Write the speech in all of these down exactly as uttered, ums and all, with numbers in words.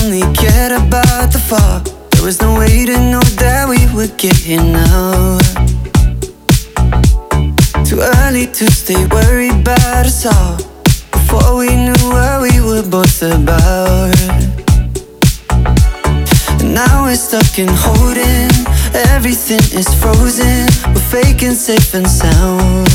only cared about the fall. There was no way to know that we would get here now. Too early to stay worried about us all, before we knew what we were both about. And now we're stuck in holding, everything is frozen. We're faking safe and sound.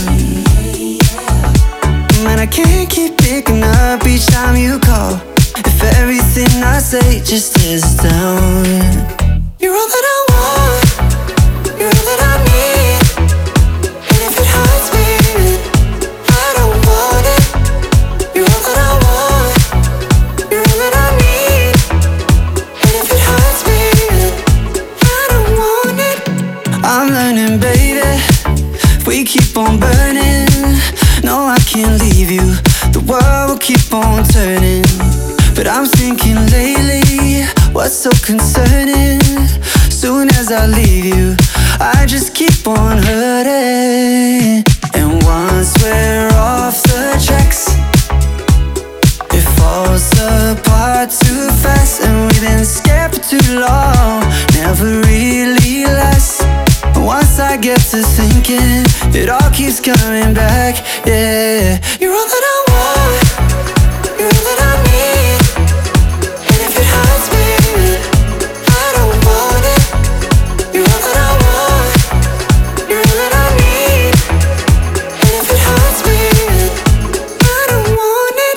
Man, I can't keep picking up each time you call. If everything I say just is down. You're all that I want, you're all that I need. And if it hurts me, I don't want it. You're all that I want, you're all that I need. And if it hurts me, I don't want it. I'm learning, baby, if we keep on burning, no, I can't leave you. The world will keep on turning. But I'm thinking lately, what's so concerning? Soon as I leave you, I just keep on hurting. And once we're off the tracks, it falls apart too fast. And we've been scared for too long, never really lasts. And once I get to thinking, it all keeps coming back, yeah. You're all that I want, you're all that I need. And if it hurts me, I don't want it. You're all that I want, you're all that I need. And if it hurts me, I don't want it.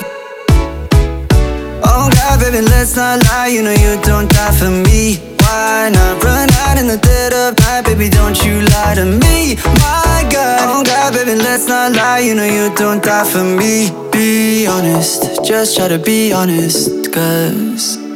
Oh God, baby, let's not lie, you know you don't die for me. Why not run out in the dead of night, baby, don't you lie to me. My God, oh God, baby, let's not lie, you know you don't die for me. Be honest, just try to be honest, cause